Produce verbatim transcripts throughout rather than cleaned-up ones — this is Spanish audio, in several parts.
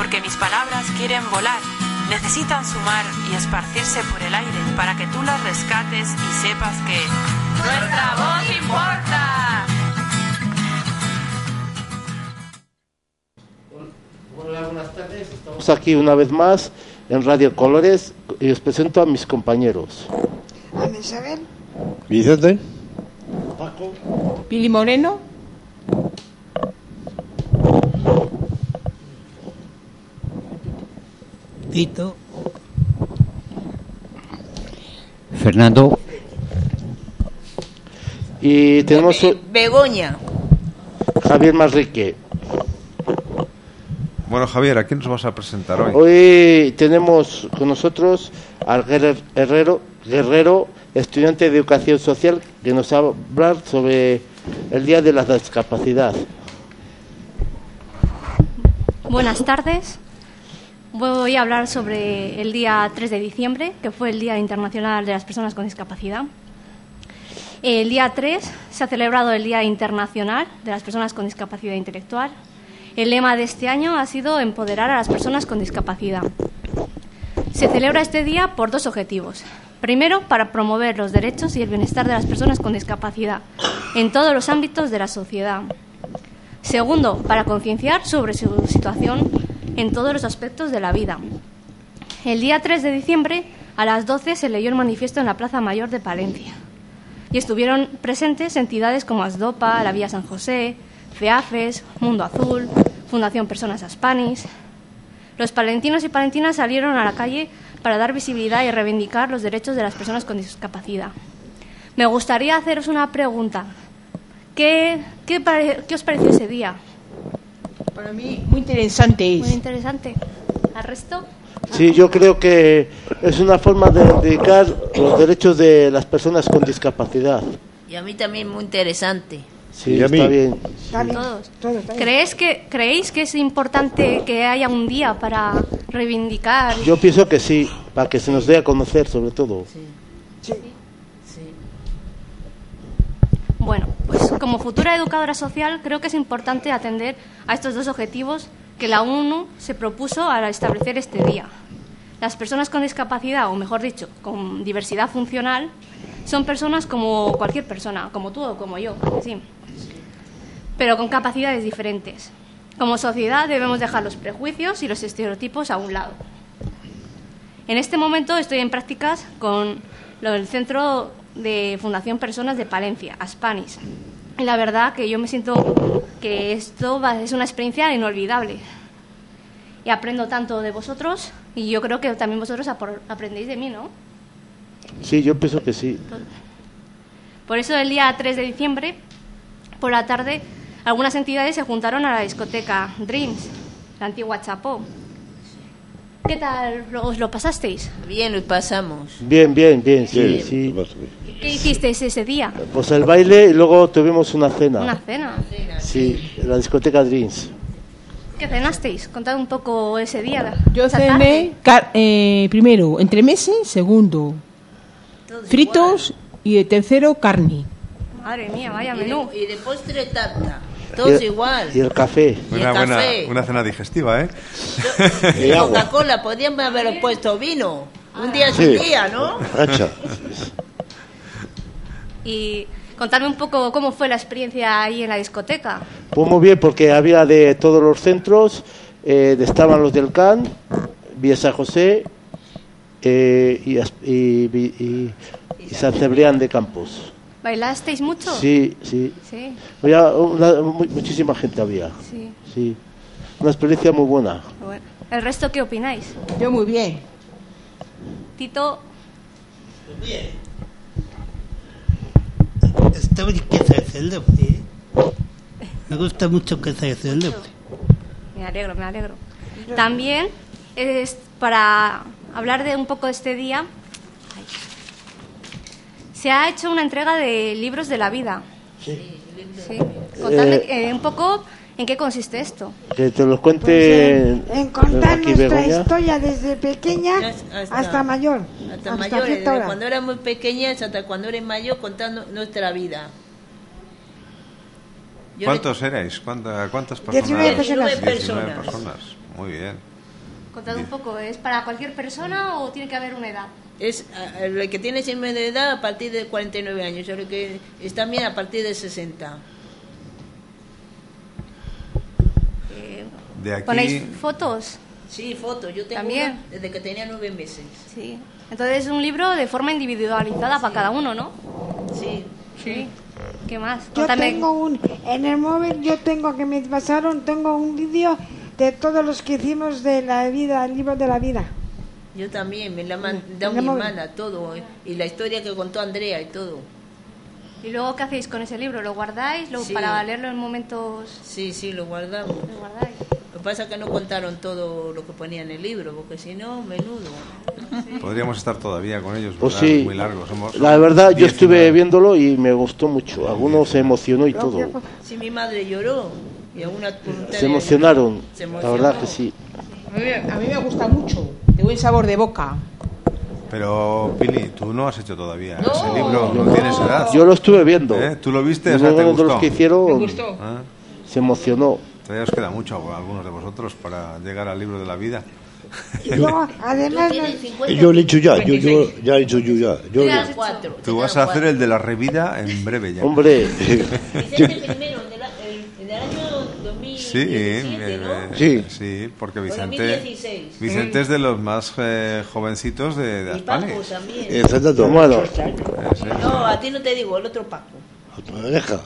porque mis palabras quieren volar, necesitan sumar y esparcirse por el aire para que tú las rescates y sepas que nuestra voz importa. Hola, buenas tardes. Estamos aquí una vez más en Radio Colores y os presento a mis compañeros. Ana Isabel, Vicente, Paco, Pili Moreno, Tito, Fernando y tenemos Be- Begoña. Javier Manrique. Bueno, Javier, ¿a quién nos vas a presentar hoy? Hoy tenemos con nosotros al Guerrero, Guerrero, Guerrero, estudiante de Educación Social, que nos va a hablar sobre el Día de la Discapacidad. Buenas tardes. Voy a hablar sobre el día tres de diciembre, que fue el Día Internacional de las Personas con Discapacidad. El día tres se ha celebrado el Día Internacional de las Personas con Discapacidad Intelectual. El lema de este año ha sido empoderar a las personas con discapacidad. Se celebra este día por dos objetivos. Primero, para promover los derechos y el bienestar de las personas con discapacidad en todos los ámbitos de la sociedad. Segundo, para concienciar sobre su situación en todos los aspectos de la vida. El día tres de diciembre, a las doce, se leyó el manifiesto en la Plaza Mayor de Palencia. Y estuvieron presentes entidades como ASDOPA, la Vía San José, FEAFES, Mundo Azul, Fundación Personas Aspanis. Los palentinos y palentinas salieron a la calle para dar visibilidad y reivindicar los derechos de las personas con discapacidad. Me gustaría haceros una pregunta. ¿Qué, qué, pare, qué os pareció ese día? Para mí, muy interesante es. Muy interesante. ¿Al resto? Sí, yo creo que es una forma de reivindicar los derechos de las personas con discapacidad. Y a mí también muy interesante. Sí, ¿Y a está mí? bien. está bien, Todos. todo está bien. ¿Creéis que, ¿Creéis que es importante que haya un día para reivindicar? Yo pienso que sí, para que se nos dé a conocer sobre todo. Sí, Sí. sí. Bueno, pues como futura educadora social creo que es importante atender a estos dos objetivos que la ONU se propuso al establecer este día. Las personas con discapacidad, o mejor dicho, con diversidad funcional, son personas como cualquier persona, como tú o como yo, sí, pero con capacidades diferentes. Como sociedad debemos dejar los prejuicios y los estereotipos a un lado. En este momento estoy en prácticas con lo del Centro de Fundación Personas de Palencia, Aspanis. Y la verdad que yo me siento que esto va, es una experiencia inolvidable. Y aprendo tanto de vosotros y yo creo que también vosotros apor- aprendéis de mí, ¿no? Sí, yo pienso que sí. Por eso el día tres de diciembre, por la tarde, algunas entidades se juntaron a la discoteca Dreams, la antigua Chapó. ¿Qué tal os lo pasasteis? Bien, lo pasamos. Bien, bien, bien, sí, Bien. sí. ¿Qué hicisteis ese día? Pues el baile y luego tuvimos una cena. Una cena. Sí, en la discoteca Dreams. ¿Qué cenasteis? Contad un poco ese día. Yo esa cené tarde. car- eh, primero entremeses, segundo Todos fritos y el tercero carne. Madre mía, vaya igual. menú. Y de, y de postre tarta. Todos Y- igual. Y el café. Y el Una buena, café. una cena digestiva, ¿eh? Y agua. Coca-Cola, podían haber puesto vino. Un día Sí. sin día, ¿no? Hacha. Y contadme un poco cómo fue la experiencia ahí en la discoteca. Pues muy bien, porque había de todos los centros, eh, estaban los del C A N, Vía San José eh, y, As- y, y, y San Cebrián de Campos. ¿Bailasteis mucho? Sí, sí. Sí, Había una- mu- muchísima gente había. sí. Sí. Una experiencia muy buena. Bueno. ¿El resto qué opináis? Yo muy bien. Tito, está bien que se hace el deporte, ¿eh? Me gusta mucho que se hace el deporte. me alegro, me alegro. También es para hablar de un poco de este día. Ay. Se ha hecho una entrega de libros de la vida. Sí. Sí. Contadme eh, un poco en qué consiste esto. Que te lo Pues cuente en, en contar aquí nuestra Begoña. historia desde pequeña Hasta- hasta, mayor. Hasta mayores, cierta desde hora. cuando era muy pequeña hasta cuando eres mayor, contando nuestra vida. Yo ¿Cuántos erais? ¿Cuánta- ¿Cuántas personas? diecinueve personas. diecinueve diecinueve personas. personas. Muy bien. Contad un poco, ¿es para cualquier persona o tiene que haber una edad? Es a- a- el que tiene síndrome de edad a partir de cuarenta y nueve años, y el que está bien a partir de sesenta. Eh, De aquí... ¿Ponéis fotos? Sí, fotos. Yo tengo ¿También? una desde que tenía nueve meses. Sí. Entonces es un libro de forma individualizada para cada uno, ¿no? Sí. Sí. ¿Qué más? Yo Contadme- tengo un, en el móvil yo tengo que me pasaron, tengo un vídeo de todos los que hicimos de la vida, el libro de la vida. Yo también, me la ha Mm, mandado en mi el móvil. hermana, todo. eh, Y la historia que contó Andrea y todo. ¿Y luego qué hacéis con ese libro? ¿Lo guardáis lo, Sí. para leerlo en momentos...? Sí, sí, lo guardamos. ¿Lo guardáis? Lo que pasa es que no contaron todo lo que ponía en el libro, porque si no, menudo. Podríamos estar todavía con ellos, Pues ¿verdad? sí, Muy largos. Somos la verdad yo diez, estuve nueve. viéndolo y me gustó mucho. Algunos se emocionó y todo. Sí, mi madre lloró. Y alguna Se emocionaron, Se la emocionó. verdad que sí. A mí, a mí me gusta mucho, de buen sabor de boca. Pero, Pili, tú no has hecho todavía No, ese libro, no, no. tienes edad. Yo lo estuve viendo. ¿Eh? ¿Tú lo viste? Y O sea, ¿te uno de gustó? los que hicieron Me gustó. Ah, se emocionó. Todavía os queda mucho a algunos de vosotros para llegar al libro de la vida. Y luego, además, Tú tienes nos- cincuenta, Yo le he dicho ya, yo, yo ya he hecho yo ya. Yo, te quedan cuatro. te Tú vas quedan a hacer cuatro. el de la revida en breve ya. Hombre, Vicente primero, en el, a- el- en el año dos mil Sí, diecisiete, eh, ¿no? eh, Sí. sí, porque O Vicente, dos mil dieciséis. Vicente es de los más eh, jovencitos de, de Y Aspane. Paco también. eh, Fernando, bueno, Eh, sí. No, a ti no te digo, el otro Paco. deja.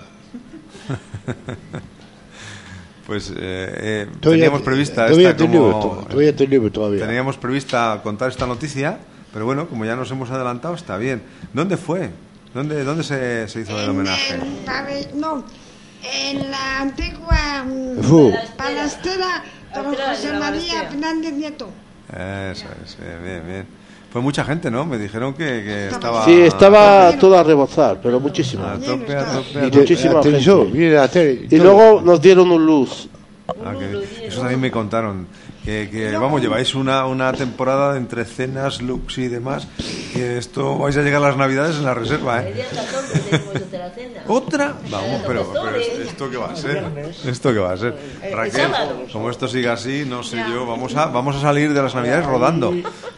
Pues eh, eh, Todavía- teníamos prevista todavía esta te libro, como, todavía te libro todavía. teníamos prevista contar esta noticia, pero bueno, como ya nos hemos adelantado, está bien. ¿Dónde fue? ¿Dónde, dónde se, se hizo el homenaje? en, pabe- no, en la antigua mm, Fu. palastera don Atrás de José la María balestera. Fernández Nieto. Eso es, bien, bien, bien. Fue mucha gente, ¿no? Me dijeron que, que estaba... sí, estaba todo a rebozar, pero muchísimo. A tope, a tope, a Y tope. muchísima Atención, gente. viene la tele. Y luego nos dieron un luz. Ah, que- eso también me contaron. Que, que, vamos, lleváis una, una temporada entre cenas, looks y demás. Y esto vais a llegar a las navidades en la reserva, El ¿eh? día catorce tenemos otra cena. ¿Otra? Vamos, pero, pero ¿esto, esto qué va a ser? ¿Esto qué va a ser? Raquel, sábado. como esto siga así, no sé yo, vamos a, vamos a salir de las navidades rodando.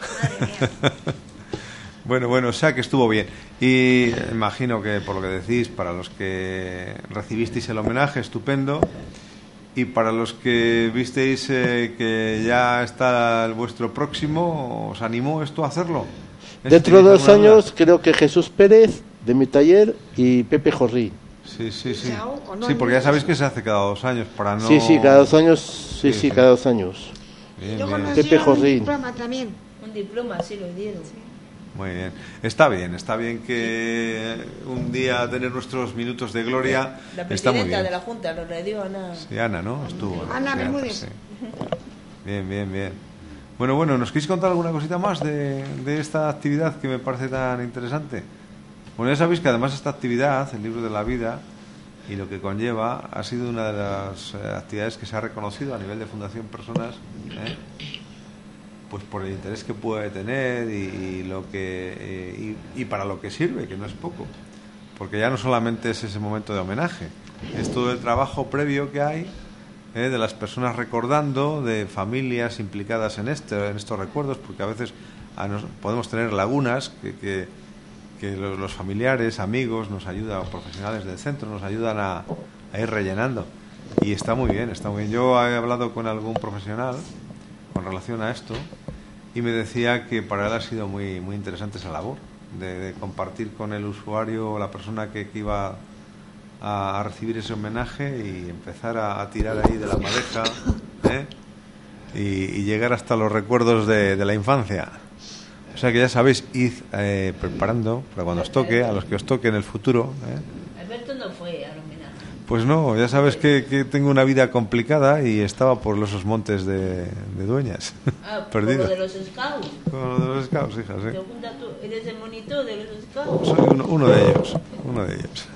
Bueno, bueno, o sea que estuvo bien. Y imagino que por lo que decís, para los que recibisteis el homenaje, estupendo. Y para los que visteis eh, que ya está el vuestro próximo, ¿os animó esto a hacerlo? Dentro de ¿Tenéis dos alguna duda? años creo que Jesús Pérez, de mi taller, y Pepe Jorrí. Sí, sí, sí. Chao, con Sí, porque ya nombres. sabéis que se hace cada dos años para no... Sí, sí, cada dos años, sí, Sí, sí, sí. cada dos años. Bien, Luego bien. nos Pepe dieron un Jorrín. diploma también. Un diploma, sí lo dieron. Muy bien. Está bien, está bien que un día tener nuestros minutos de gloria. La Está muy presidenta bien. de la Junta lo le dio a Ana. Sí, Ana, ¿no? Estuvo. Ana Sí, Bermúdez. sí. Bien, bien, bien. Bueno, bueno, ¿nos queréis contar alguna cosita más de, de esta actividad que me parece tan interesante? Bueno, ya sabéis que además esta actividad, el libro de la vida y lo que conlleva, ha sido una de las eh, actividades que se ha reconocido a nivel de Fundación Personas, ¿eh? Pues por el interés que puede tener y, y lo que eh, y, y para lo que sirve, que no es poco, porque ya no solamente es ese momento de homenaje, es todo el trabajo previo que hay, eh, de las personas recordando, de familias implicadas en este, en estos recuerdos, porque a veces a nos, podemos tener lagunas que, que, que los, los familiares, amigos, nos ayudan, profesionales del centro, nos ayudan a, a ir rellenando, y está muy bien, está muy bien. Yo he hablado con algún profesional con relación a esto y me decía que para él ha sido muy muy interesante esa labor de, de compartir con el usuario o la persona que, que iba a, a recibir ese homenaje y empezar a, a tirar ahí de la madeja, ¿eh? y, y llegar hasta los recuerdos de, de la infancia. O sea que ya sabéis, id eh, preparando para cuando os toque, a los que os toque en el futuro, ¿eh? Alberto no fue al homenaje. Pues no, ya sabes que, que tengo una vida complicada y estaba por esos montes de, de Dueñas. Ah, Perdido. por lo de los scouts. Con lo de los scouts, hija, sí. Pregunta tú, ¿eres el monitor de los scouts? Soy uno, uno de ellos, uno de ellos.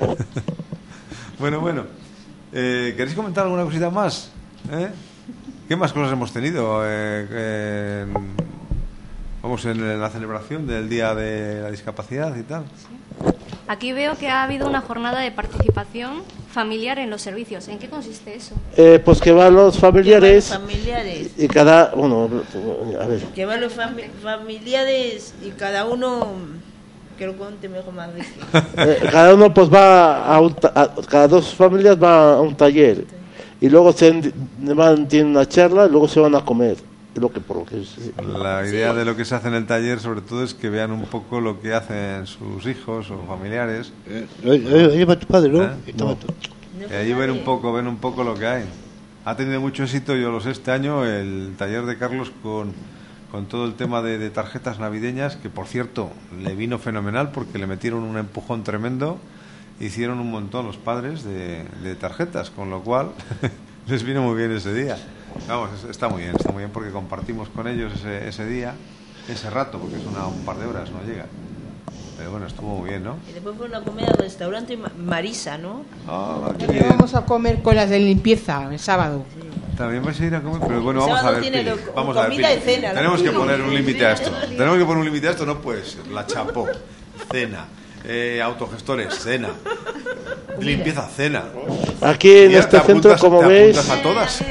Bueno, bueno. Eh, ¿Queréis comentar alguna cosita más? ¿Eh? ¿Qué más cosas hemos tenido? Eh, en, vamos, en la celebración del Día de la Discapacidad y tal. Aquí veo que ha habido una jornada de participación familiar en los servicios. ¿En qué consiste eso? Eh, pues que van los familiares, Que van los familiares. y cada, bueno, a ver, Que van los fami- familiares y cada uno, que lo cuente mejor más de eh, cada uno pues va a, un ta- a- cada dos familias va a un taller y luego se en- van, tienen una charla y luego se van a comer. Es lo que por lo que es, La idea de lo que se hace en el taller, sobre todo, es que vean un poco lo que hacen sus hijos o familiares. Eh, eh, Lleva tu padre, ¿no? ¿Eh? Estaba tú. Y allí ven un poco, ven un poco lo que hay. Ha tenido mucho éxito, yo lo sé, este año, el taller de Carlos con, con todo el tema de, de tarjetas navideñas, que por cierto le vino fenomenal porque le metieron un empujón tremendo, hicieron un montón los padres de, de tarjetas, con lo cual les vino muy bien ese día. Vamos, es- está muy bien, está muy bien porque compartimos con ellos ese, ese día, ese rato, porque es una, un par de horas, no llega. Pero bueno, estuvo muy bien, ¿no? Y después fueron a comer al restaurante Ma- Marisa, ¿no? Ah, qué También bien. vamos a comer con las de limpieza el sábado. También vais a ir a comer, pero bueno, El vamos a sábado ver. tiene Pili, lo- vamos a ver, comida Pili. y cena, ¿no? Tenemos que Sí. poner un límite a esto. Tenemos que poner un límite a esto, no puede ser. La chapó, cena, eh, autogestores, cena, limpieza, cena. aquí en Mira, este te centro, apuntas- como te veis, apuntas a todas.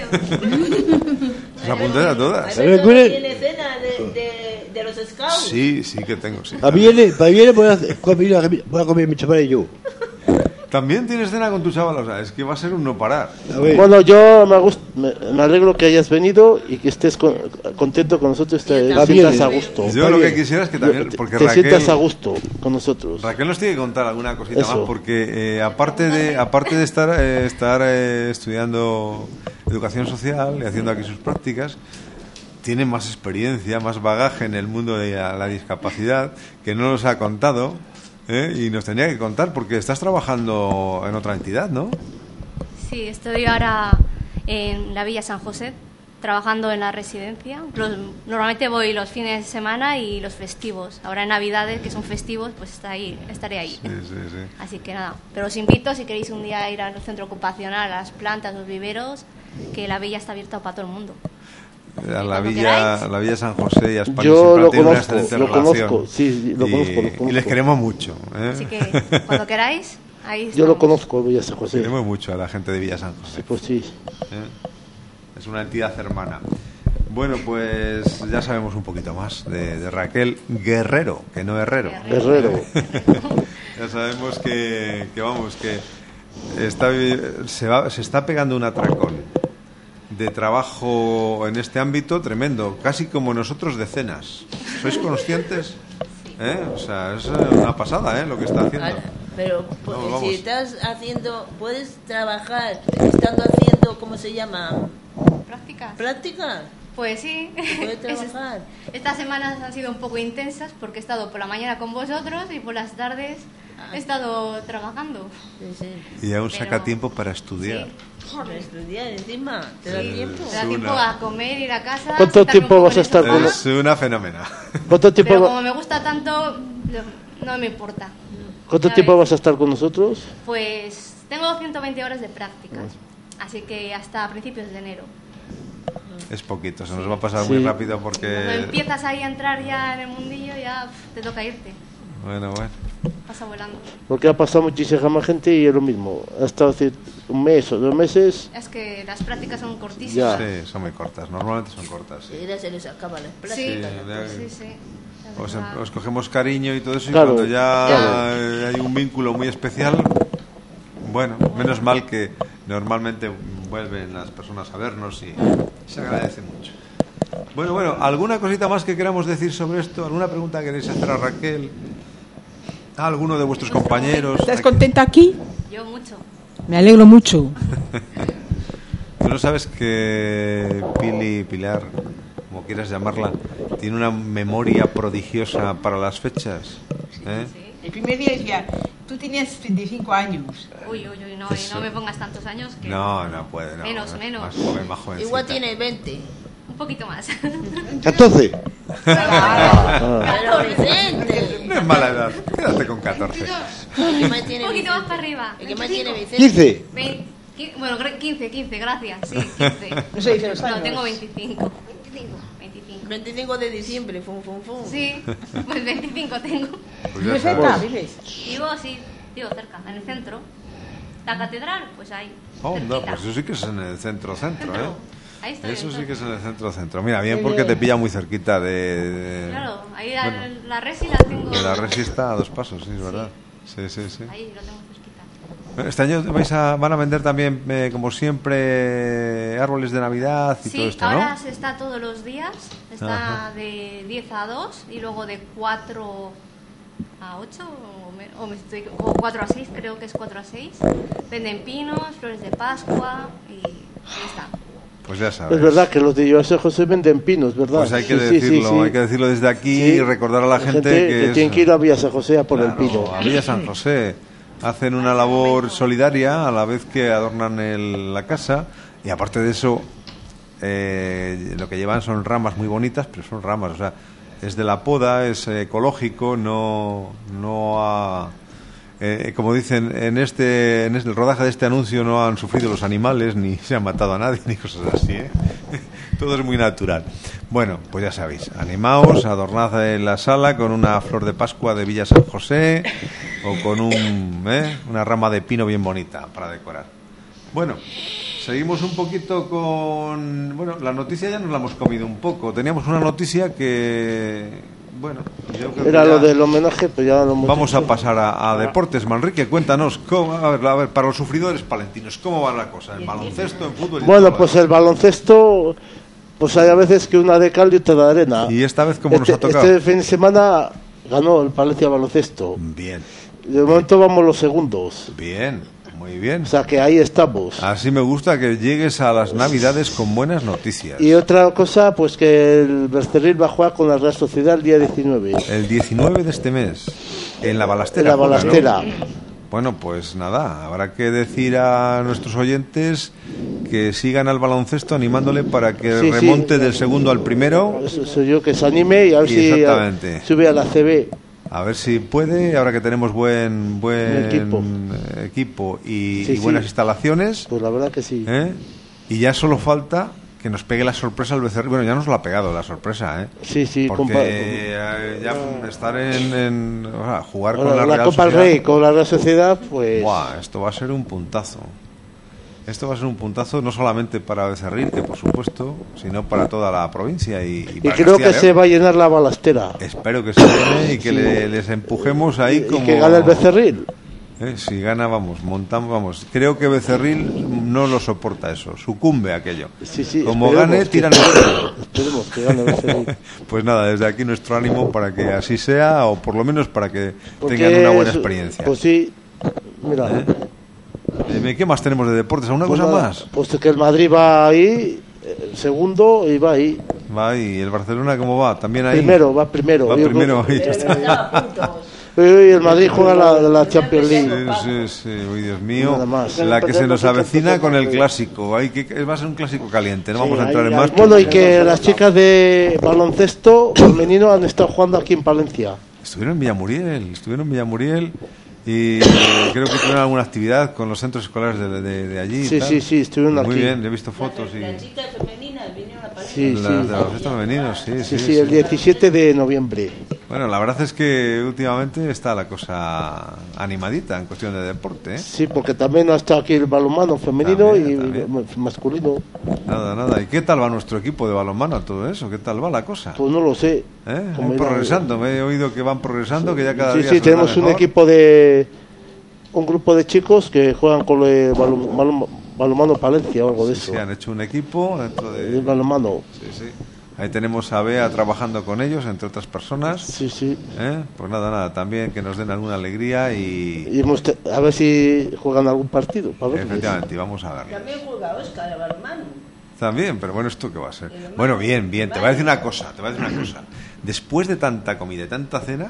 Te apuntas a todas. Alberto ¿cuál no es? tiene cena de, de, de los scouts. Sí, sí que tengo, sí. Para viene, para viene voy a, hacer- voy a voy a comer mi chaval y yo. También tienes cena con tu chaval, o sea, es que va a ser un no parar. A ver, bueno, yo me, gust- me, me alegro que hayas venido y que estés con- contento con nosotros, te Yo sientas también. a gusto. Yo lo que quisiera es que también, Te- porque te Raquel, sientas a gusto con nosotros. Raquel nos tiene que contar alguna cosita Eso. más porque eh, aparte de aparte de estar eh, estar eh, estudiando educación social y haciendo aquí sus prácticas, tiene más experiencia, más bagaje en el mundo de la, la discapacidad que no nos ha contado, ¿eh? Y nos tenía que contar porque estás trabajando en otra entidad, ¿no? Sí, estoy ahora en la Villa San José, trabajando en la residencia. Los- normalmente voy los fines de semana y los festivos. Ahora en Navidades, que son festivos, pues está ahí, estaré ahí. Sí, sí, sí. Así que nada, pero os invito si queréis un día ir al centro ocupacional, a las plantas, los viveros, que la villa está abierta para todo el mundo. A la Cuando villa, queráis. la villa San José y a España Yo siempre lo han tenido una conozco, excelente lo relación. conozco, sí, lo y, conozco, lo y les conozco. queremos mucho, ¿eh? Así que cuando queráis, ahí Yo estamos. lo conozco, Villa San José. Queremos mucho a la gente de Villa San José. Pues sí. ¿eh? Es una entidad hermana. Bueno, pues ya sabemos un poquito más de, de Raquel Guerrero, que no Herrero. Guerrero. Ya sabemos que, que vamos, que está, se, va, se está pegando un atracón de trabajo en este ámbito tremendo, casi como nosotros decenas. ¿Sois conscientes? ¿Eh? O sea, es una pasada, ¿eh? Lo que está haciendo. Ah, Pero pues, Vamos, vamos. si estás haciendo, puedes trabajar estando haciendo, ¿cómo se llama? ¿Prácticas? ¿Práctica? Pues sí. Puedes trabajar. Estas semanas han sido un poco intensas porque he estado por la mañana con vosotros y por las tardes he estado trabajando. Sí, sí. Y aún Pero- saca tiempo para estudiar. Para estudiar encima, ¿te da Sí, tiempo? te da Es tiempo una- a comer, ir a casa. ¿Cuánto sentarme tiempo un poco vas a en el estar con sofá. Es una fenómena. ¿Cuánto tiempo, Pero va- como me gusta tanto, lo- no me importa. ¿cuánto ¿sabes? tiempo vas a estar con nosotros? Pues tengo ciento veinte horas de prácticas, así que hasta principios de enero. Es poquito, se nos va a pasar Sí. muy rápido Cuando porque... empiezas ahí a entrar ya en el mundillo, ya pf, te toca irte. Bueno, bueno. Pasa volando. Porque ha pasado muchísima gente y es lo mismo. Ha estado hace un mes o dos meses. Es que las prácticas son cortísimas. Ya. Sí, son muy cortas, normalmente son cortas. Sí. Enseguida se les acaba la Sí, práctica. ya- sí, sí. La Os, verdad. os cogemos cariño y todo eso, Claro, y cuando ya claro. eh, hay un vínculo muy especial, bueno, menos mal que normalmente vuelven las personas a vernos y se agradece mucho. Bueno, bueno, ¿alguna cosita más que queramos decir sobre esto? ¿Alguna pregunta que queréis hacer a Raquel? ¿A alguno de vuestros compañeros? ¿Estás contenta aquí? Yo mucho. Me alegro mucho. Tú no sabes que Pili, Pilar, como quieras llamarla, tiene una memoria prodigiosa para las fechas. ¿eh? El primer día decía, tú tenías treinta y cinco años. Uy, uy, uy, no, y Eso. no me pongas tantos años. Que No, no puede. No, Menos, más- menos. Más joven, más jovencita. Igual tiene veinte. Un poquito más. catorce. Pero Vicente. No es mala edad, quédate con catorce. El que más tiene Un poquito más Vicente. para arriba. El que más tiene Vicente. quince. Vein- qui- bueno, cre- quince, quince, gracias. Sí, quince. No se dice los No, años. tengo veinticinco. veinticinco. veinticinco. veinticinco de diciembre, fum, fum, fum. Sí, pues veinticinco tengo. Pues ya ¿Vives sabes. cerca? ¿Vives? Vivo, sí, vivo cerca, en el centro. La catedral, pues ahí. Onda, cerquita. pues eso sí que es en el centro-centro, Centro. ¿eh? Ahí estoy. Eso sí estoy. que es en el centro-centro. Mira, bien Qué porque te bien. pilla muy cerquita de... de- Claro, ahí Bueno. la, la resi la tengo. de la Resi está a dos pasos, sí, es verdad. Sí, sí, sí. Ahí lo tengo cerquita. Este año vais a, van a vender también, eh, como siempre, árboles de Navidad y Sí, todo esto, ahora ¿no? se está todos los días. Está Ajá. de diez a dos y luego de cuatro a ocho o, me- o, me estoy- o cuatro a seis, creo que es cuatro a seis. Venden pinos, flores de Pascua y ahí está. Pues ya sabes. Es verdad que los de José José venden pinos, ¿verdad? Pues hay que Sí, sí, decirlo, sí, sí. hay que decirlo desde aquí Sí. y recordar a la gente, que, que es- tienen que ir a Villa San José a por Claro, el pino. a Villa San José. Hacen una labor solidaria a la vez que adornan el- la casa y aparte de eso eh, lo que llevan son ramas muy bonitas, pero son ramas, o sea, es de la poda, es ecológico, no no ha eh, como dicen en este en este- el rodaje de este anuncio no han sufrido los animales ni se han matado a nadie ni cosas así, ¿eh? Todo es muy natural. Bueno, pues ya sabéis, animaos, adornad en la sala con una flor de Pascua de Villa San José o con un, ¿eh? una rama de pino bien bonita para decorar. Bueno, seguimos un poquito con... Bueno, la noticia ya nos la hemos comido un poco. Teníamos una noticia que... Bueno, yo creo que Era ya lo del homenaje, pero ya lo hemos vamos a hecho. pasar a, a deportes. Manrique, cuéntanos, cómo, a ver, a ver, para los sufridores palentinos, ¿cómo va la cosa? ¿En baloncesto, en fútbol? y Bueno, todo pues lo el baloncesto, pues hay a veces que una de cal y otra de arena. demás? ¿Y esta vez cómo nos este, ha tocado? este fin de semana ganó el Palencia Baloncesto. Bien, De momento vamos los segundos. bien, muy bien. O sea que ahí estamos. Así me gusta que llegues a las Navidades con buenas noticias. Y otra cosa, pues que el Becerril va a jugar con la Real Sociedad el día diecinueve. El diecinueve de este mes, en la En balastera. la juega, ¿no? balastera. Bueno, pues nada, habrá que decir a nuestros oyentes que sigan al baloncesto animándole para que Sí, sí. remonte del segundo al primero. Eso soy yo, que se anime y a ver Y si exactamente. a- sube a la C B. A ver si puede, ahora que tenemos buen buen Equipo. eh, equipo y, Sí, y sí. buenas instalaciones, Pues la verdad que sí. ¿eh? Y ya solo falta que nos pegue la sorpresa al Becerril. Bueno, ya nos lo ha pegado la sorpresa, ¿eh? Sí, sí, Porque compa- eh, ya estar en, en- o sea, jugar Ahora, con la, la Real Copa del Sociedad, Rey con la Real Sociedad, pues ¡buah! Esto va a ser un puntazo. Esto va a ser un puntazo no solamente para Becerril, que por supuesto, sino para toda la provincia y, y y para creo que Castilla y se León. va a llenar la balastera. Espero que se llene y que Sí. le- les empujemos ahí Y como... que gane el Becerril. Eh, si gana, vamos, montamos, vamos. Creo que Becerril no lo soporta eso, sucumbe a aquello. Sí, sí, Como esperemos gane, que- tiran el suelo. Esperemos que gane el Becerril. Pues nada, desde aquí nuestro ánimo para que así sea, o por lo menos para que Porque tengan una buena es- experiencia. Pues sí, mira. ¿Eh? Eh, ¿Qué más tenemos de deportes? ¿Alguna Pues cosa nada, más? Pues que el Madrid va ahí, el segundo, y va ahí. Va ahí. ¿El Barcelona cómo va? También ahí. Primero, va primero. Va Yo primero. creo- ahí, ya está. Estaba a punto. Hoy hoy el Madrid juega la, la Champions League. Sí, sí, sí, uy, Dios mío. Nada más. La que se nos avecina con el clásico. Hay que, va a ser un clásico caliente, no vamos a entrar en más. Bueno, y que las chicas de baloncesto femenino han estado jugando aquí en Palencia. Estuvieron en Villamuriel, estuvieron en Villamuriel y creo que tuvieron alguna actividad con los centros escolares de, de, de allí. y Sí, tal. sí, sí, estuvieron Muy aquí. bien, he visto fotos y... Las chicas femeninas vinieron a París. Sí, Las sí. de los gestos femeninos, sí, Sí, sí, sí, el diecisiete de noviembre. Bueno, la verdad es que últimamente está la cosa animadita en cuestión de deporte, ¿eh? Sí, porque también ha estado aquí el balonmano femenino También, y también. masculino. Nada, nada. ¿Y qué tal va nuestro equipo de balonmano a todo eso? ¿Qué tal va la cosa? Pues no lo sé. ¿Eh? Como Van irá- progresando, me he oído que van progresando, que ya cada Sí, día sí, se tenemos da un mejor. equipo de... Un grupo de chicos que juegan con el balon- balon- balonmano Palencia o algo de Sí, eso. han hecho un equipo dentro de... El balonmano. Sí, sí. Ahí tenemos a Bea trabajando con ellos, entre otras personas. Sí, sí. ¿Eh? Pues nada, nada, también que nos den alguna alegría y... Y hemos te- a ver si juegan algún partido. Para verles. Efectivamente, y vamos a verlo. También juega Óscar, el balonmano. También, pero bueno, ¿esto qué va a ser? Bueno, bien, bien, te voy a decir una cosa, te voy a decir una cosa. Después de tanta comida y tanta cena,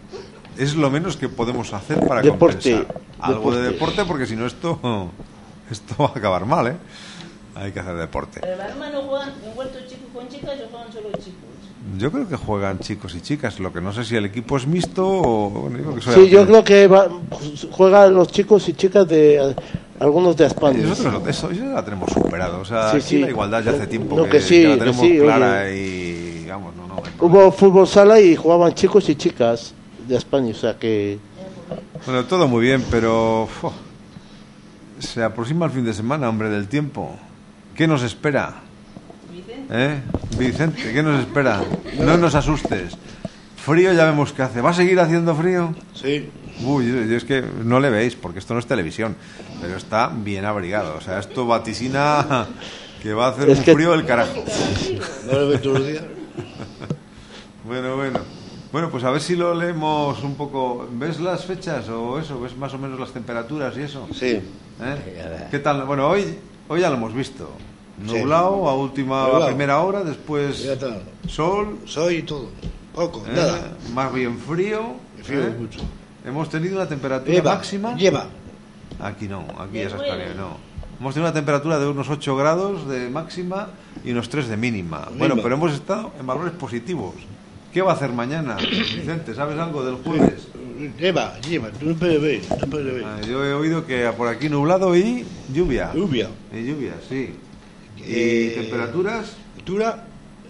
es lo menos que podemos hacer para Deporte, compensar. Algo de deporte. deporte, porque si no esto, esto va a acabar mal, ¿eh? Hay que hacer deporte. ¿El balonmano juegan envueltos chicos con chicas o juegan solo chicos? Yo creo que juegan chicos y chicas, lo que no sé si el equipo es mixto o... Bueno, digo que soy Sí, yo al- creo que va- juegan los chicos y chicas de algunos de España. Nosotros eso, eso ya la tenemos superado. O sea, Sí, aquí sí. la igualdad ya hace tiempo No, que, que sí, que la que tenemos sí, clara oye. y, digamos, no, no. Hubo fútbol sala y jugaban chicos y chicas de España, o sea que... Bueno, todo muy bien, pero uf, se aproxima el fin de semana, hombre, del tiempo. ¿Qué nos espera? ¿Eh? Vicente, ¿qué nos espera? No nos asustes. Frío ya vemos qué hace. ¿Va a seguir haciendo frío? Sí. Uy, yo- yo es que no le veis, porque esto no es televisión, pero está bien abrigado. O sea, esto vaticina que va a hacer Es un que- frío del carajo. ¿No lo ves todos los días? Bueno, bueno. Bueno, pues a ver si lo leemos un poco. ¿Ves las fechas o eso? ¿Ves más o menos las temperaturas y eso? Sí. ¿Eh? ¿Qué tal? Bueno, hoy, hoy ya lo hemos visto. Sí. Nublado a última, a Nublado. primera hora, después Ya está. sol, Soy todo. Poco, ¿eh? nada. Más bien frío. Frío ¿eh? mucho. Hemos tenido una temperatura Lleva, máxima. lleva. Aquí no, aquí ya se escalera, no. Hemos tenido una temperatura de unos ocho grados de máxima y unos tres de mínima. Bueno, Mínima. pero hemos estado en valores positivos. ¿Qué va a hacer mañana? Vicente, ¿sabes algo del jueves? Lleva, lleva. No puedes ver, no puedes ver. Ah, yo he oído que por aquí nublado y lluvia. Lluvia. Y lluvia, sí. ¿Y Eh, temperaturas? Altura.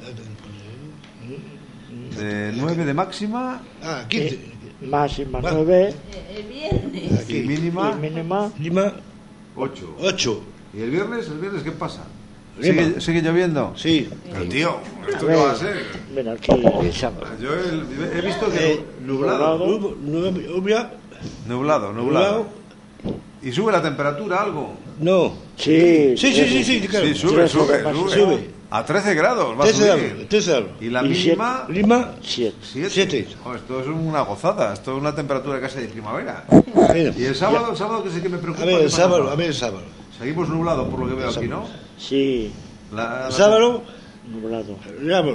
De nueve de máxima Ah, quince. Máxima Va. nueve El viernes. y mínima y mínima Lima, ocho. ocho. ¿Y el viernes? ¿El viernes qué pasa? Lima. ¿Sigue, sigue lloviendo? Sí. Pero tío, ¿esto A qué ver. va a ser? Mira aquí sábado. Yo he, he visto que Eh, nublado. Hubo- no, Lluvia. Nublado, nublado. ¿Y sube la temperatura algo? No. Sí, Sí, sí, sí, sí, claro. Sí, sube, Tres sube, grados sube. sube. A trece grados va a Tercero, subir. tercero. Y la Y mínima, Lima, siete. siete. siete. Oh, esto es una gozada, esto es una temperatura casi de primavera. Mira. ¿Y el sábado? El sábado que sí que me preocupa. A ver, ¿qué el pasa? sábado, a ver el sábado. Seguimos nublado por lo que veo aquí, ¿no? Sí, La- la- El sábado, nublado. digamos.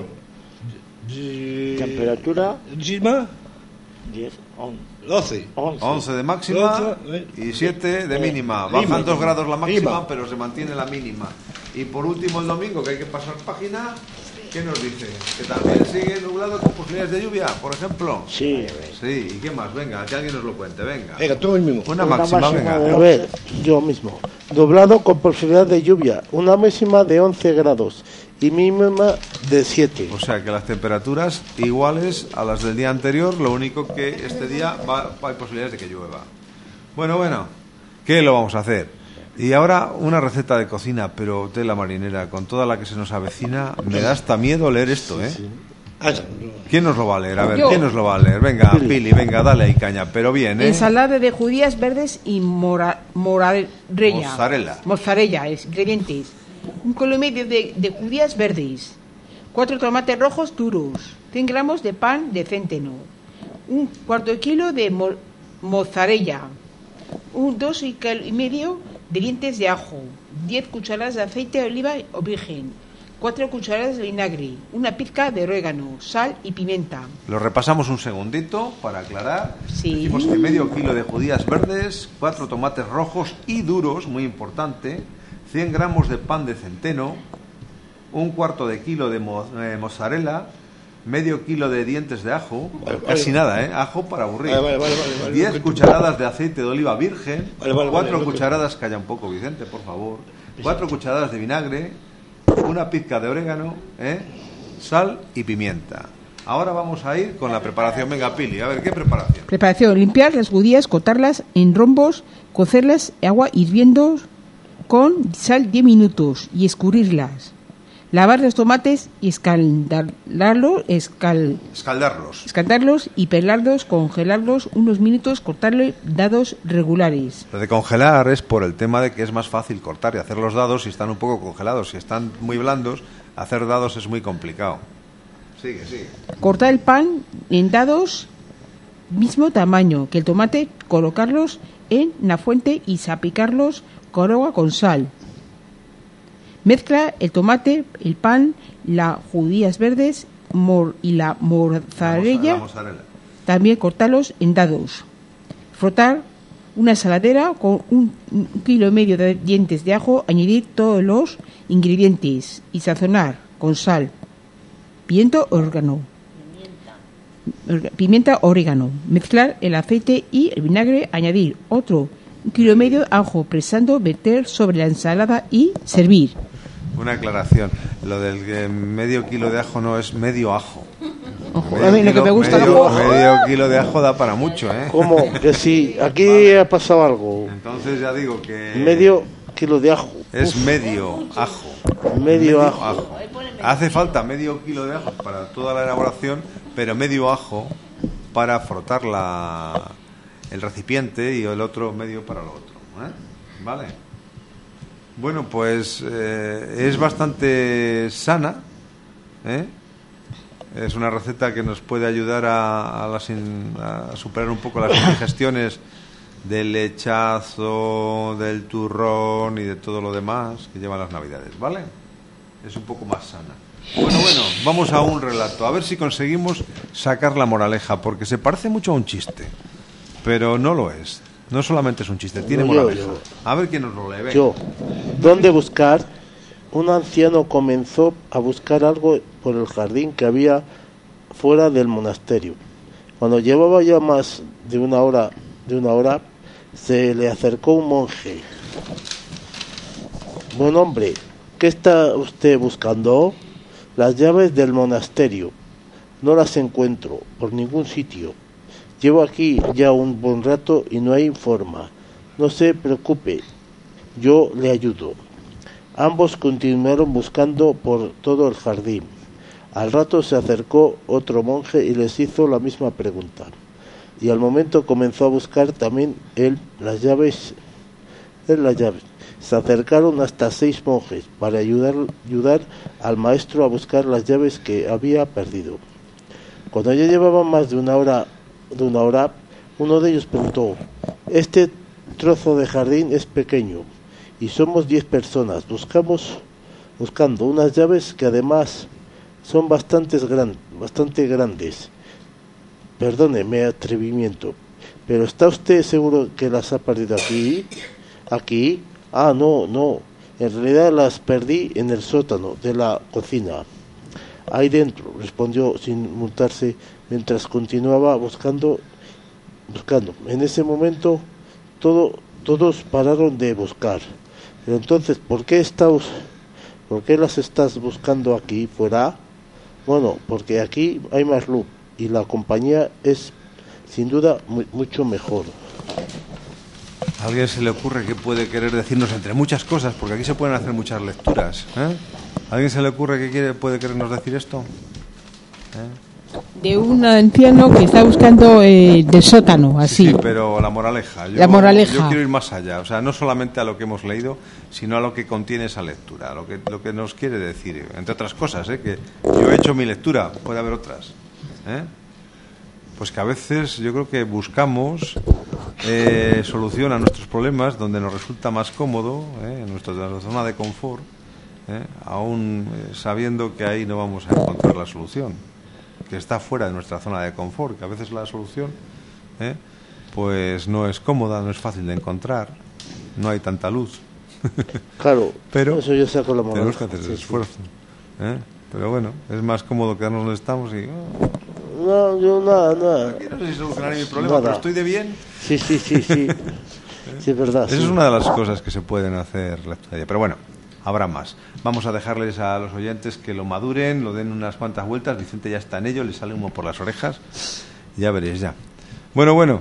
de- Temperatura Lima, diez, once. doce. once de máxima once, y siete de eh, mínima. Lima. Bajan dos grados la máxima, Lima. pero se mantiene la mínima. Y por último el domingo, que hay que pasar página, ¿qué nos dice? Que también sigue nublado con posibilidades de lluvia, por ejemplo. Sí, Sí, ¿y qué más? Venga, que alguien nos lo cuente, venga. Venga, todo el mismo. Una una máxima, máxima venga. de A ver, yo mismo. Nublado con posibilidad de lluvia. Una máxima de once grados y mínima de siete. O sea que las temperaturas iguales a las del día anterior, lo único que este día va, hay posibilidades de que llueva. Bueno, bueno, ¿qué lo vamos a hacer? Y ahora una receta de cocina, pero tela marinera, con toda la que se nos avecina, me da hasta miedo leer esto, ¿eh? Ah, ¿Quién nos lo va a leer? A ver, Yo. ¿quién nos lo va a leer? Venga, Pili, venga, dale ahí caña, pero bien, ¿eh? Ensalada de judías verdes y mora, morarella. Mozzarella. Mozzarella, es, ingredientes. Un kilo y medio de, de judías verdes. Cuatro tomates rojos duros. cien gramos de pan de centeno. Un cuarto de kilo de mo- mozzarella. Un dos y, cal- y medio de dientes de ajo. Diez cucharadas de aceite de oliva o virgen. Cuatro cucharadas de vinagre. Una pizca de orégano, sal y pimienta. Lo repasamos un segundito para aclarar. Sí. Decimos que medio kilo de judías verdes, cuatro tomates rojos y duros, muy importante, cien gramos de pan de centeno, un cuarto de kilo de mo- eh, mozzarella, medio kilo de dientes de ajo, Vale, casi vale. nada, ¿eh? Ajo para aburrir. Vale, vale, vale, vale, diez vale. cucharadas de aceite de oliva virgen, Vale, vale, cuatro vale, cucharadas, calla un poco Vicente, por favor, cuatro cucharadas de vinagre, una pizca de orégano, ¿eh? Sal y pimienta. Ahora vamos a ir con la preparación. Venga, Pili, a ver, ¿qué preparación? Preparación: limpiar las judías, cortarlas en rombos, cocerlas en agua hirviendo con sal diez minutos y escurrirlas. Lavar los tomates y escaldarlos, escal, Escaldarlos. escaldarlos y pelarlos, congelarlos unos minutos, cortarlos dados regulares. Lo de congelar es por el tema de que es más fácil cortar y hacer los dados si están un poco congelados. Si están muy blandos, hacer dados es muy complicado. Sigue, sigue. Cortar el pan en dados mismo tamaño que el tomate, colocarlos en la fuente y salpicarlos con agua con sal. Mezcla el tomate, el pan, las judías verdes mor- y la mozzarella. La mozzarella. También cortarlos en dados. Frotar una saladera con un, un kilo y medio de dientes de ajo. Añadir todos los ingredientes y sazonar con sal, pimiento, orégano. Orga- Pimienta, orégano. Mezclar el aceite y el vinagre. Añadir otro un kilo y medio de ajo, presando, meter sobre la ensalada y servir. Una aclaración, lo del eh, medio kilo de ajo no es medio ajo. Ojo, Medio a mí lo que kilo- me gusta medio, el ajo. medio kilo de ajo da para mucho, ¿eh? ¿Cómo? Que sí, aquí ha pasado algo. Entonces ya digo que... Medio kilo de ajo. Es medio ajo. Medio ajo. Hace falta medio kilo de ajo para toda la elaboración, pero medio ajo para frotar la, el recipiente y el otro medio para lo otro, ¿eh? Vale. Bueno, pues eh, es bastante sana, ¿eh? Es una receta que nos puede ayudar a, a, las in- a superar un poco las indigestiones del lechazo, del turrón y de todo lo demás que llevan las navidades, ¿vale? Es un poco más sana. Bueno, bueno, vamos a un relato, a ver si conseguimos sacar la moraleja, porque se parece mucho a un chiste, pero no lo es. No solamente es un chiste, tiene No, yo, moraleja. yo. A ver quién nos lo lee. venga. Yo, ¿dónde buscar? Un anciano comenzó a buscar algo por el jardín que había fuera del monasterio. Cuando llevaba ya más de una hora, de una hora, se le acercó un monje. Buen hombre, ¿qué está usted buscando? Las llaves del monasterio. No las encuentro por ningún sitio. Llevo aquí ya un buen rato y no hay forma. No se preocupe, yo le ayudo. Ambos continuaron buscando por todo el jardín. Al rato se acercó otro monje y les hizo la misma pregunta. Y al momento comenzó a buscar también él las llaves. Él las llaves. Se acercaron hasta seis monjes para ayudar, ayudar al maestro a buscar las llaves que había perdido. Cuando ya llevaban más de una hora, de una hora, uno de ellos preguntó: este trozo de jardín es pequeño y somos diez personas. Buscamos, buscando unas llaves que además son bastantes gran, bastante grandes. Perdone mi atrevimiento, pero ¿está usted seguro que las ha perdido aquí? ¿Aquí? Ah, no, no. En realidad las perdí en el sótano de la cocina. Ahí dentro, respondió sin mutarse mientras continuaba buscando, buscando. En ese momento todo, todos pararon de buscar. Pero entonces, ¿por qué estás, por qué las estás buscando aquí fuera? Bueno, porque aquí hay más luz y la compañía es sin duda muy, mucho mejor. ¿A alguien se le ocurre qué puede querer decirnos entre muchas cosas? Porque aquí se pueden hacer muchas lecturas, ¿eh? ¿A alguien se le ocurre qué quiere, puede querernos decir esto? ¿Eh? De un anciano que está buscando eh, del sótano, así. Sí, sí, pero la moraleja. Yo, La moraleja. Yo quiero ir más allá, o sea, no solamente a lo que hemos leído, sino a lo que contiene esa lectura, a lo que, lo que nos quiere decir, entre otras cosas, ¿eh? Que yo he hecho mi lectura, puede haber otras, ¿eh? Pues que a veces yo creo que buscamos eh, solución a nuestros problemas donde nos resulta más cómodo, ¿eh? En nuestra, nuestra zona de confort, ¿eh? Aún eh, sabiendo que ahí no vamos a encontrar la solución, que está fuera de nuestra zona de confort, que a veces la solución ¿eh? pues no es cómoda, no es fácil de encontrar, no hay tanta luz. Claro, pero eso yo saco la moraleja. tenemos que hacer ese Sí, sí. esfuerzo, ¿eh? Pero bueno, es más cómodo quedarnos donde estamos y... oh, No, yo nada, nada. aquí no sé si solucionaré mi problema, Nada. pero estoy de bien. Sí, sí, sí, sí. Sí, es verdad. Esa sí. es una de las cosas que se pueden hacer lectura. Pero bueno, habrá más. Vamos a dejarles a los oyentes que lo maduren, lo den unas cuantas vueltas. Vicente ya está en ello, le sale humo por las orejas. Ya veréis, ya. Bueno, bueno.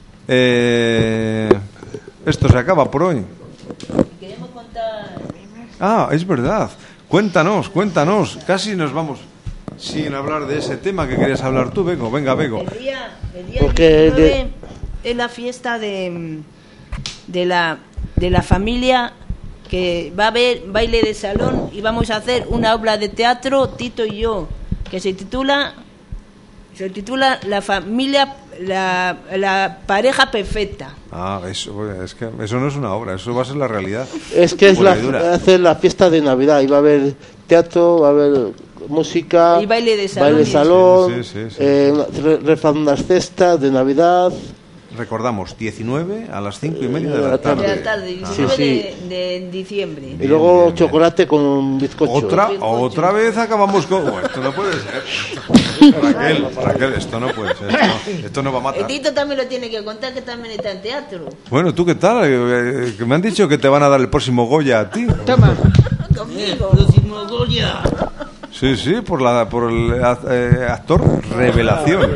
Eh, esto se acaba por hoy. Queremos contar. Ah, es verdad. Cuéntanos, cuéntanos. Casi nos vamos sin hablar de ese tema que querías hablar tú, Bego. Venga, Bego. El día, el día Porque diecinueve es la fiesta de, de la de la familia, que va a haber baile de salón y vamos a hacer una obra de teatro, Tito y yo, que se titula se titula La familia, la, la pareja perfecta. Ah, eso, es que eso no es una obra, eso va a ser la realidad. Es que es la, Pura y dura. hacer la fiesta de Navidad. Y va a haber teatro, va a haber música, Y baile de salón baile y de salón, Sí, sí, sí, sí. eh, re- rezan unas cestas de Navidad. recordamos, diecinueve a las cinco y media de la tarde. De la tarde, diecinueve Sí, sí. de, de diciembre. Y Bien, luego bien, chocolate con un bizcocho. Otra, otra vez acabamos con... Oh, esto no puede ser. Raquel, Raquel, esto no puede ser. Esto, esto no va a El matar. Tito también lo tiene que contar, que también está en teatro. Bueno, ¿tú qué tal? Eh, eh, que me han dicho que te van a dar el próximo Goya a ti. Toma. Conmigo. Próximo Goya. Sí, sí, por, la, por el eh, actor revelación.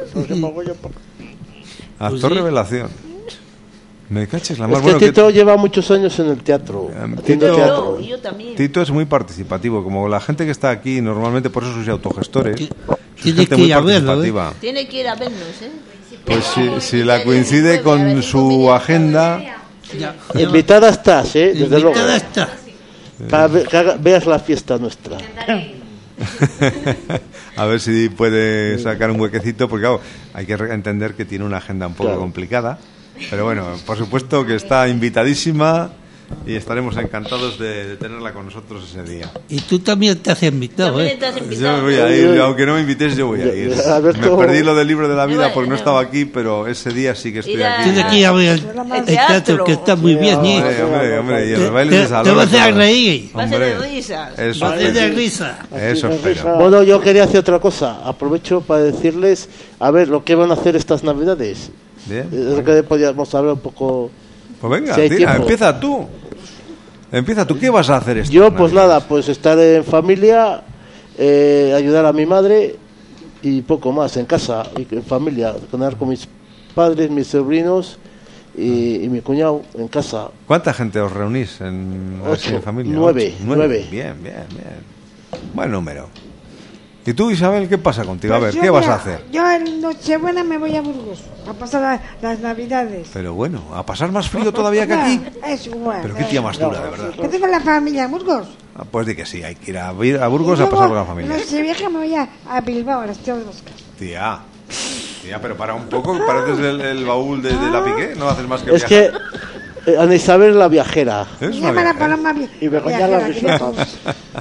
Actor Pues sí. revelación. Me caches la más Es que bueno Tito lleva muchos años en el teatro. Eh, haciendo Tito- teatro. Yo, yo también. Tito es muy participativo, como la gente que está aquí normalmente, por eso sois autogestores. Ti- Sois tienes gente que muy ir a verlo, participativa. Tiene que ir a vernos, ¿eh? Pues si, si la coincide con su agenda, Ya. Invitada estás, ¿eh? Desde luego. Invitada está. Para ve- que haga- veas la fiesta nuestra. a ver si puede sacar un huequecito, porque claro, hay que re- entender que tiene una agenda un poco Claro. complicada. Pero bueno, por supuesto que está invitadísima y estaremos encantados de, de tenerla con nosotros ese día. Y tú también te has invitado, También ¿eh? estás Yo invitado. voy a ir, aunque no me invites, yo voy a ir. Alberto- Me perdí lo del libro de la vida No, porque no no. estaba aquí, pero ese día sí que estoy Ir a- aquí. Tienes que ir a ver el, el teatro, que está muy bien, ¿eh? Hombre, hombre, hombre, y Te, los bailes de te- salón. te vas a hacer claro. reír. Va a ser Hombre, de risas. Eso Va a ser de espero. risa. Eso espero. Bueno, yo quería hacer otra cosa. Aprovecho para decirles, a ver, lo que van a hacer estas Navidades. Bien. Es lo que podíamos hablar un poco. Pues venga, Si hay tira, tiempo. empieza tú. Empieza tú. ¿Qué vas a hacer esta Yo, pues Navidad? nada, pues estar en familia, eh, ayudar a mi madre y poco más, en casa, y en familia, comer con mis padres, mis sobrinos y, y mi cuñado en casa. ¿Cuánta gente os reunís en, así Ocho, en familia? nueve, Ocho, nueve. Bien, bien, bien. Buen número. ¿Y tú, Isabel, qué pasa contigo? A ver, Pues yo ¿qué vas a mira, hacer? Yo en Nochebuena me voy a Burgos a pasar la- las Navidades. Pero bueno, ¿a pasar más frío todavía que aquí? Ah, es igual. Pero qué tía más dura, de verdad. Que tengo la familia en Burgos. Ah, pues di que sí, hay que ir a, ir a Burgos Y a pasar luego, con la familia. Nochevieja me voy a, a Bilbao, a las Tías de los Casas. Tía, tía, pero para un poco, pareces el, el baúl de, de la Piqué, no haces más que Es que viajar. eh, Ana Isabel es la viajera. Es Me una llama la viajera. paloma vi- Y Begoña viajera, la que risota. todos.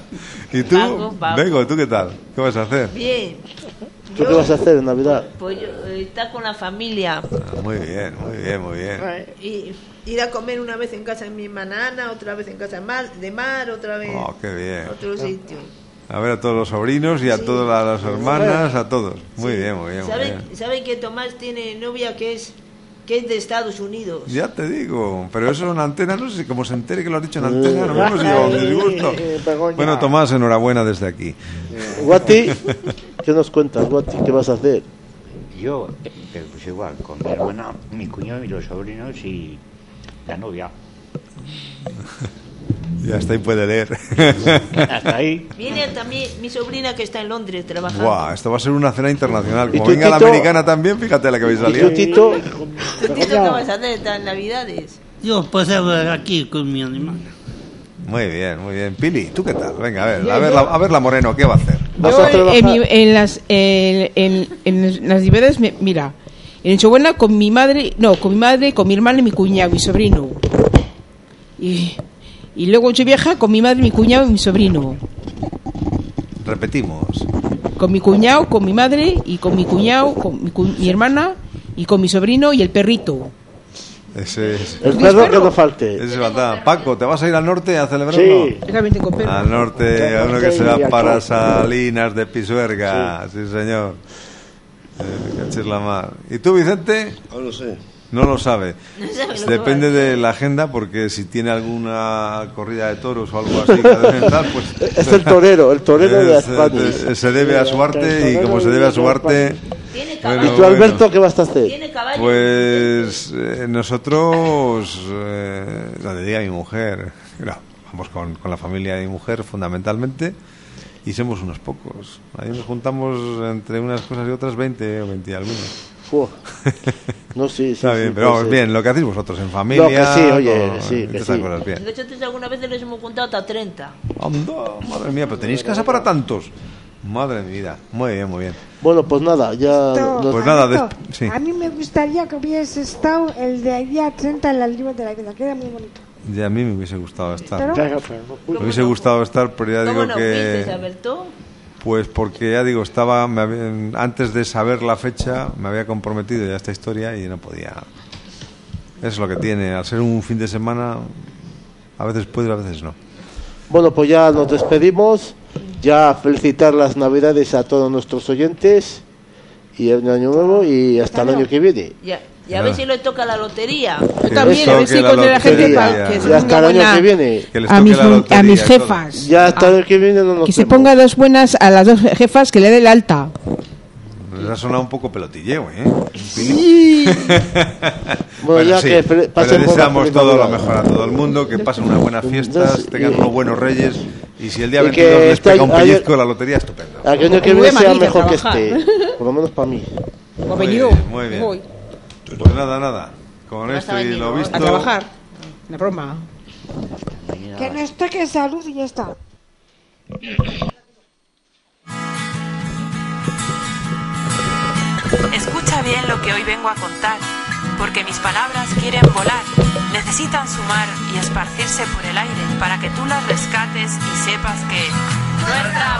¿Y tú? Pago, pago. Vengo, ¿tú qué tal? ¿Qué vas a hacer? Bien. ¿Tú qué vas a hacer en Navidad? Pues yo, eh, está con la familia. Ah, muy bien, muy bien, muy bien. Y ir a comer una vez en casa de mi hermana Ana, otra vez en casa de Mar, de Mar otra vez Oh, qué bien. a otro sitio. A ver a todos los sobrinos y a Sí. todas las hermanas, a todos. Muy bien, muy bien, muy ¿Sabe, bien. ¿Sabe que Tomás tiene novia que es que es de Estados Unidos? Ya te digo, pero eso en antena, no sé si como se entere que lo has dicho en antena, nos hemos llevado un disgusto. Begoña. Bueno, Tomás, enhorabuena desde aquí. Guati, ¿qué nos cuentas, Guati? ¿Qué vas a hacer? Yo, eh, pero pues igual, con mi hermana, mi cuñado y los sobrinos y la novia. Y hasta ahí puede leer. Hasta ahí. Viene también mi sobrina que está en Londres trabajando. Buah, esto va a ser una cena internacional. ¿Y Como tú, venga la Tito? americana también, fíjate la que vais a ¿Y tú, liar. Tito? ¿Tú, Tito, qué vas a hacer estas navidades? Yo pasaba aquí con mi hermana. Muy bien, muy bien. Pili, ¿tú qué tal? Venga, a ver, a ver, la, a ver la Moreno, ¿qué va a hacer? ¿Vas Yo a trabajar? en, mi- en las en, en- en las Navidades, me- mira, en Nochebuena con mi madre, no, con mi madre, con mi hermana y mi cuñado, mi sobrino. Y, y luego Nochevieja con mi madre, mi cuñado y mi sobrino. Repetimos. Con mi cuñado, con mi madre y con mi cuñado, con mi, cu- mi hermana y con mi sobrino y el perrito. Ese es. El perro que no falte. Ese es verdad. Paco, ¿te vas a ir al norte a celebrarlo? Sí. Yo también tengo perro. Al norte, a uno que Sí, se va al para norte. Salinas de Pisuerga. Sí, señor. Eh, cachis la mar. ¿Y tú, Vicente? No lo sé. No lo sabe. No sabe lo que Depende va a de la agenda, porque si tiene alguna corrida de toros o algo así que deben dar, pues Es el torero, el torero de es, Aspanis. eh, se debe a su arte y como se debe a su arte. Tiene ¿Y caballo. tú, Alberto, qué vas a hacer? Tiene caballo. Pues eh, nosotros, eh, donde diga mi mujer, no, vamos con, con la familia de mi mujer fundamentalmente y somos unos pocos. Ahí nos juntamos entre unas cosas y otras veinte o veinte y algunos. Fu. No, sí, sí. Está sí, bien, pero pues, vamos, eh, bien, lo que hacéis vosotros en familia. No, que sí, oye, con- sí, y que esas sí. cosas bien. Nosotros alguna vez les hemos juntado hasta treinta. Anda, madre mía, pero tenéis casa para tantos. Madre mía, muy bien, muy bien. Bueno, pues nada, ya. Esto, nos- Pues nada, Alberto, des- sí. a mí me gustaría que hubiese estado el de día treinta en el libro de la vida, queda muy bonito. Y a mí me hubiese gustado estar. Pero- Venga, pero no Me pude. hubiese gustado estar, pero ya ¿Cómo digo no que... fuiste, Alberto? Pues porque ya digo, estaba me había- antes de saber la fecha me había comprometido ya a esta historia y no podía. Es lo que tiene, al ser un fin de semana, a veces puede, a veces no. Bueno, pues ya nos despedimos. Ya felicitar las Navidades a todos nuestros oyentes y el año nuevo y hasta el año que viene. Ya, y a ver si le toca la lotería. Yo también, Eso, a ver si que la con la gente lotería. para que se Ya hasta ponga el año buena que viene. Que les a toque mis, la mu- lotería a mis y todo. jefas. Ya hasta el año que viene no nos Que se vemos. ponga dos buenas a las dos jefas que le dé el alta. Les ha sonado un poco pelotilleo, ¿eh? Sí. Bueno, ya que fe- pero pasen buena deseamos feliz todo lo Navidad. mejor a todo el mundo, que pasen unas buenas fiestas, tengan unos buenos reyes y si el día Y veintidós que les este pega un año- pellizco de la lotería, estupendo. El año que Muy viene sea manilla, mejor que trabajar. este. Por lo menos para mí. O Muy venido. bien, muy bien. Voy Pues nada, nada. Con Ya esto está y venido, lo ¿eh? visto. a trabajar. La broma. Que nos toque salud y ya está. Escucha bien lo que hoy vengo a contar, porque mis palabras quieren volar, necesitan sumar y esparcirse por el aire para que tú las rescates y sepas que nuestra